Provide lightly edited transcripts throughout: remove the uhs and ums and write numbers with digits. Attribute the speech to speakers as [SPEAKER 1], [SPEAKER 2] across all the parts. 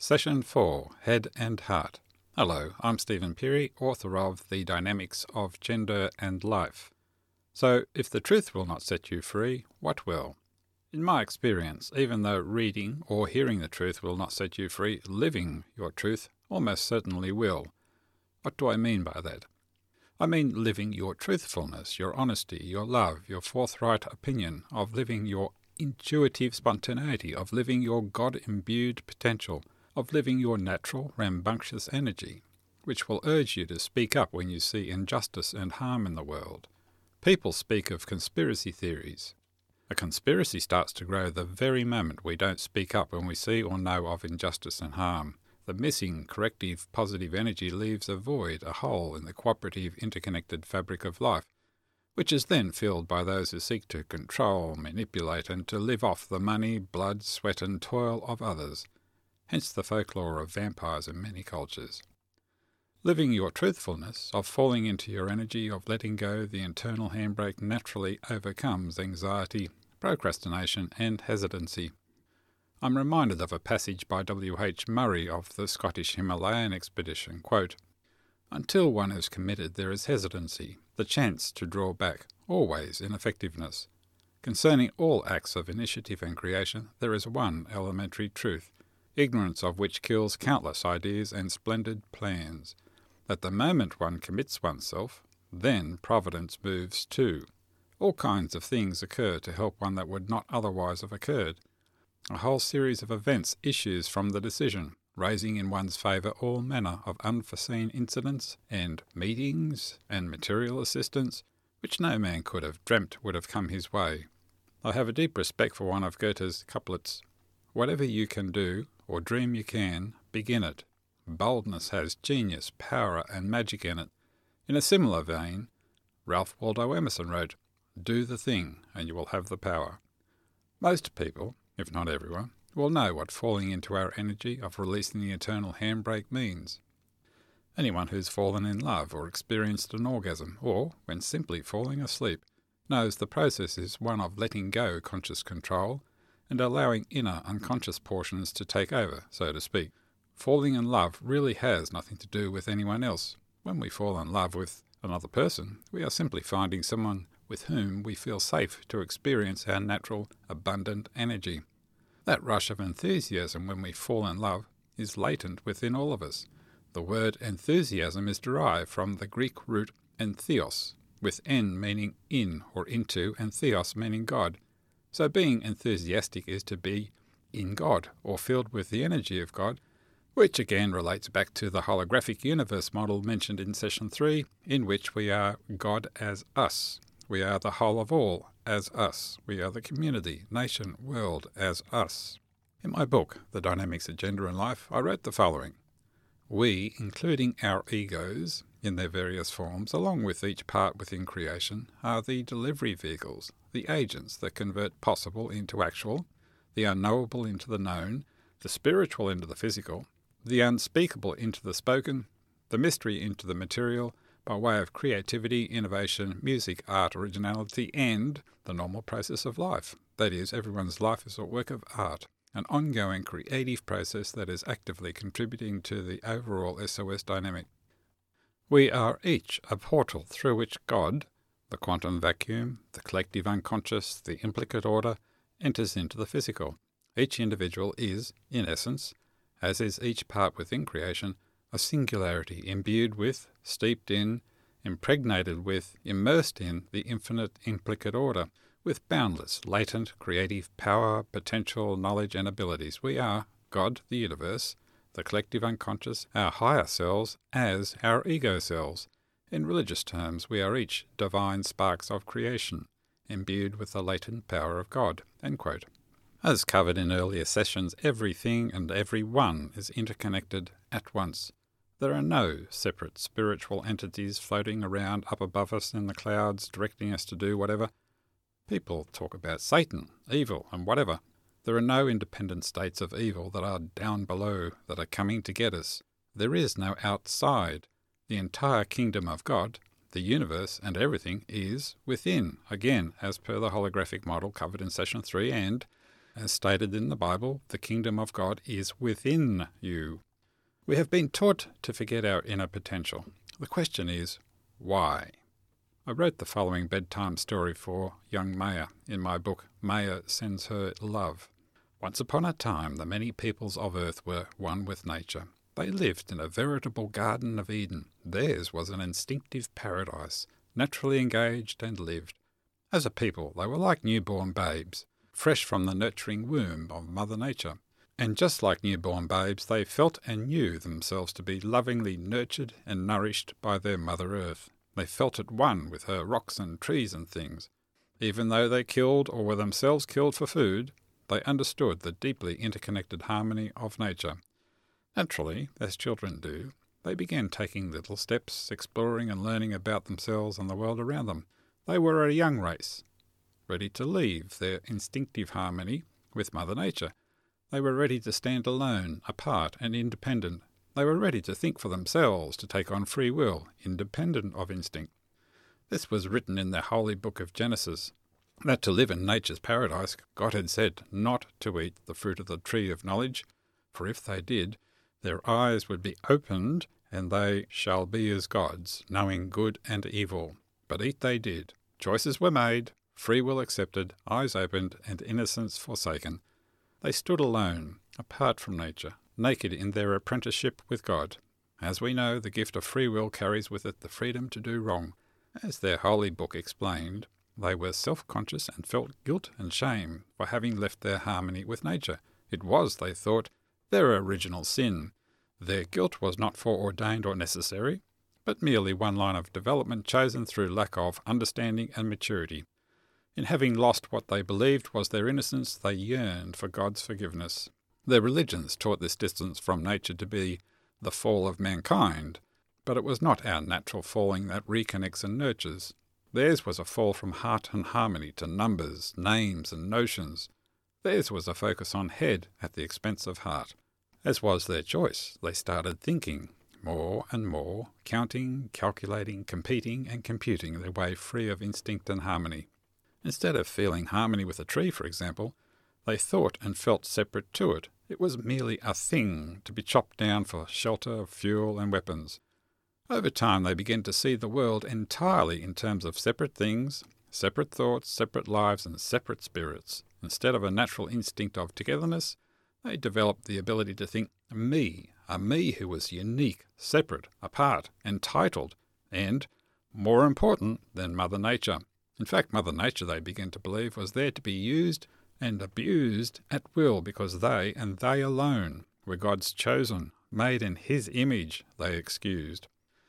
[SPEAKER 1] Session 4, Head and Heart. Hello, I'm Stephen Peary, author of The Dynamics of Gender and Life. So, if the truth will not set you free, what will? In my experience, even though reading or hearing the truth will not set you free, living your truth almost certainly will. What do I mean by that? I mean living your truthfulness, your honesty, your love, your forthright opinion, of living your intuitive spontaneity, of living your God-imbued potential, of living your natural, rambunctious energy, which will urge you to speak up when you see injustice and harm in the world. People speak of conspiracy theories. A conspiracy starts to grow the very moment we don't speak up when we see or know of injustice and harm. The missing, corrective, positive energy leaves a void, a hole in the cooperative, interconnected fabric of life, which is then filled by those who seek to control, manipulate, and to live off the money, blood, sweat, and toil of others. Hence the folklore of vampires in many cultures. Living your truthfulness, of falling into your energy, of letting go the internal handbrake naturally overcomes anxiety, procrastination, and hesitancy. I'm reminded of a passage by W.H. Murray of the Scottish Himalayan expedition, quote, "Until one is committed there is hesitancy, the chance to draw back, always ineffectiveness. Concerning all acts of initiative and creation there is one elementary truth, ignorance of which kills countless ideas and splendid plans. At the moment one commits oneself, then providence moves too. All kinds of things occur to help one that would not otherwise have occurred. A whole series of events issues from the decision, raising in one's favour all manner of unforeseen incidents and meetings and material assistance, which no man could have dreamt would have come his way. I have a deep respect for one of Goethe's couplets. Whatever you can do, or dream you can, begin it. Boldness has genius, power, and magic in it. In a similar vein, Ralph Waldo Emerson wrote, "Do the thing, and you will have the power." Most people, if not everyone, will know what falling into our energy of releasing the internal handbrake means. Anyone who's fallen in love or experienced an orgasm, or, when simply falling asleep, knows the process is one of letting go conscious control and allowing inner unconscious portions to take over, so to speak. Falling in love really has nothing to do with anyone else. When we fall in love with another person, we are simply finding someone with whom we feel safe to experience our natural, abundant energy. That rush of enthusiasm when we fall in love is latent within all of us. The word enthusiasm is derived from the Greek root entheos, with en meaning in or into and theos meaning God. So being enthusiastic is to be in God, or filled with the energy of God, which again relates back to the holographic universe model mentioned in Session 3, in which we are God as us. We are the whole of all as us. We are the community, nation, world as us. In my book, The Dynamics of Gender and Life, I wrote the following. We, including our egos, in their various forms, along with each part within creation, are the delivery vehicles, the agents that convert possible into actual, the unknowable into the known, the spiritual into the physical, the unspeakable into the spoken, the mystery into the material, by way of creativity, innovation, music, art, originality, and the normal process of life. That is, everyone's life is a work of art, an ongoing creative process that is actively contributing to the overall SOS dynamic. We are each a portal through which God, the quantum vacuum, the collective unconscious, the implicate order, enters into the physical. Each individual is, in essence, as is each part within creation, a singularity imbued with, steeped in, impregnated with, immersed in the infinite implicate order, with boundless, latent, creative power, potential, knowledge, and abilities. We are God, the universe, the collective unconscious, our higher selves, as our ego selves. In religious terms, we are each divine sparks of creation, imbued with the latent power of God." End quote. As covered in earlier sessions, everything and everyone is interconnected at once. There are no separate spiritual entities floating around up above us in the clouds, directing us to do whatever. People talk about Satan, evil, and whatever. There are no independent states of evil that are down below, that are coming to get us. There is no outside. The entire kingdom of God, the universe and everything, is within, again, as per the holographic model covered in Session 3, and As stated in the Bible, the kingdom of God is within you. We have been taught to forget our inner potential. The question is, why? I wrote the following bedtime story for young Maya in my book, Maya Sends Her Love. Once upon a time, the many peoples of earth were one with nature. They lived in a veritable Garden of Eden. Theirs was an instinctive paradise, naturally engaged and lived. As a people, they were like newborn babes, fresh from the nurturing womb of Mother Nature. And just like newborn babes, they felt and knew themselves to be lovingly nurtured and nourished by their Mother Earth. They felt at one with her rocks and trees and things. Even though they killed or were themselves killed for food, they understood the deeply interconnected harmony of nature. Naturally, as children do, they began taking little steps, exploring and learning about themselves and the world around them. They were a young race, ready to leave their instinctive harmony with Mother Nature. They were ready to stand alone, apart and independent. They were ready to think for themselves, to take on free will, independent of instinct. This was written in the holy book of Genesis, that to live in nature's paradise, God had said not to eat the fruit of the tree of knowledge, for if they did, their eyes would be opened, and they shall be as gods, knowing good and evil. But eat they did. Choices were made, free will accepted, eyes opened, and innocence forsaken. They stood alone, apart from nature, naked in their apprenticeship with God. As we know, the gift of free will carries with it the freedom to do wrong. As their holy book explained, they were self-conscious and felt guilt and shame for having left their harmony with nature. It was, they thought, their original sin. Their guilt was not foreordained or necessary, but merely one line of development chosen through lack of understanding and maturity. In having lost what they believed was their innocence, they yearned for God's forgiveness. Their religions taught this distance from nature to be the fall of mankind, but it was not our natural falling that reconnects and nurtures. Theirs was a fall from heart and harmony to numbers, names and notions. Theirs was a focus on head at the expense of heart. As was their choice, they started thinking more and more, counting, calculating, competing and computing their way free of instinct and harmony. Instead of feeling harmony with a tree, for example, they thought and felt separate to it. It was merely a thing to be chopped down for shelter, fuel and weapons. Over time they began to see the world entirely in terms of separate things, separate thoughts, separate lives and separate spirits. Instead of a natural instinct of togetherness, they developed the ability to think me, a me who was unique, separate, apart, entitled, and more important than Mother Nature. In fact, Mother Nature, they began to believe, was there to be used and abused at will because they, and they alone, were God's chosen, made in His image, they excused.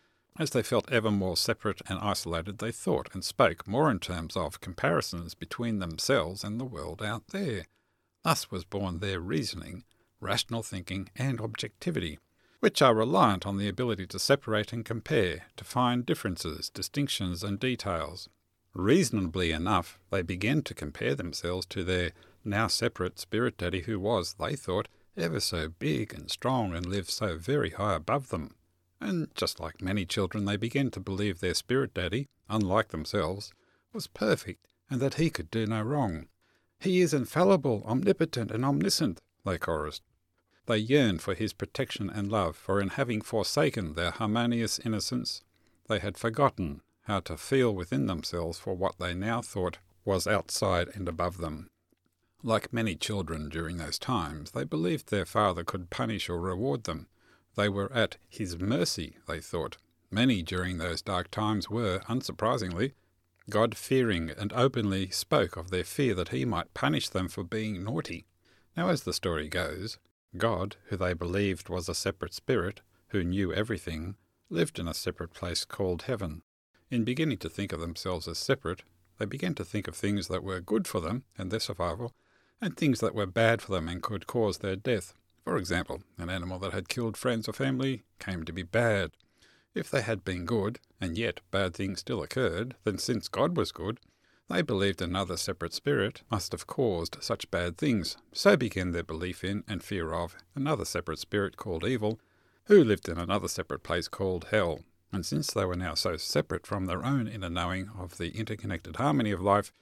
[SPEAKER 1] As they felt ever more separate and isolated, they thought and spoke more in terms of comparisons between themselves and the world out there. Thus was born their reasoning, rational thinking, and objectivity, which are reliant on the ability to separate and compare, to find differences, distinctions, and details. Reasonably enough, they began to compare themselves to their now separate spirit daddy who was, they thought, ever so big and strong and lived so very high above them. And just like many children, they began to believe their spirit daddy, unlike themselves, was perfect and that he could do no wrong. He is infallible, omnipotent and omniscient, they chorused. They yearned for his protection and love, for in having forsaken their harmonious innocence, they had forgotten how to feel within themselves for what they now thought was outside and above them. Like many children during those times, they believed their father could punish or reward them. They were at his mercy, they thought. Many during those dark times were, unsurprisingly, God-fearing and openly spoke of their fear that he might punish them for being naughty. Now, as the story goes, God, who they believed was a separate spirit, who knew everything, lived in a separate place called heaven. In beginning to think of themselves as separate, they began to think of things that were good for them and their survival, and things that were bad for them and could cause their death. For example, an animal that had killed friends or family came to be bad. If they had been good, and yet bad things still occurred, then since God was good, they believed another separate spirit must have caused such bad things. So began their belief in and fear of another separate spirit called evil, who lived in another separate place called hell. And since they were now so separate from their own inner knowing of the interconnected harmony of life,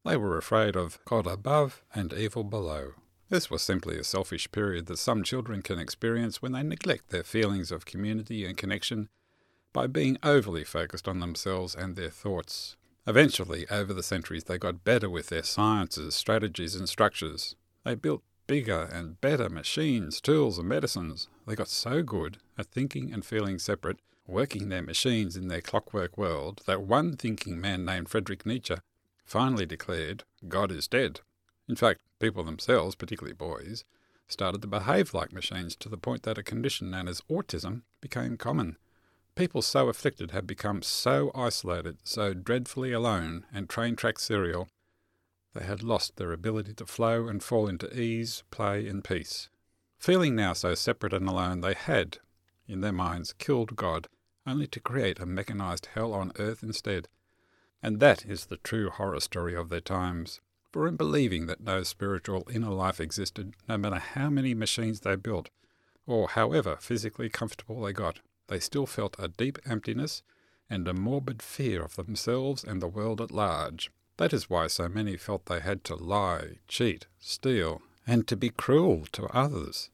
[SPEAKER 1] They were afraid of God above and evil below. This was simply a selfish period that some children can experience when they neglect their feelings of community and connection by being overly focused on themselves and their thoughts. Eventually, over the centuries, they got better with their sciences, strategies and structures. They built bigger and better machines, tools and medicines. They got so good at thinking and feeling separate, working their machines in their clockwork world, that one thinking man named Friedrich Nietzsche finally declared, God is dead. In fact, people themselves, particularly boys, started to behave like machines to the point that a condition known as autism became common. People so afflicted had become so isolated, so dreadfully alone and train-track serial, they had lost their ability to flow and fall into ease, play and peace. Feeling now so separate and alone, they had, in their minds, killed God, only to create a mechanized hell on earth instead. And that is the true horror story of their times. For in believing that no spiritual inner life existed, no matter how many machines they built, or however physically comfortable they got, they still felt a deep emptiness and a morbid fear of themselves and the world at large. That is why so many felt they had to lie, cheat, steal, and to be cruel to others.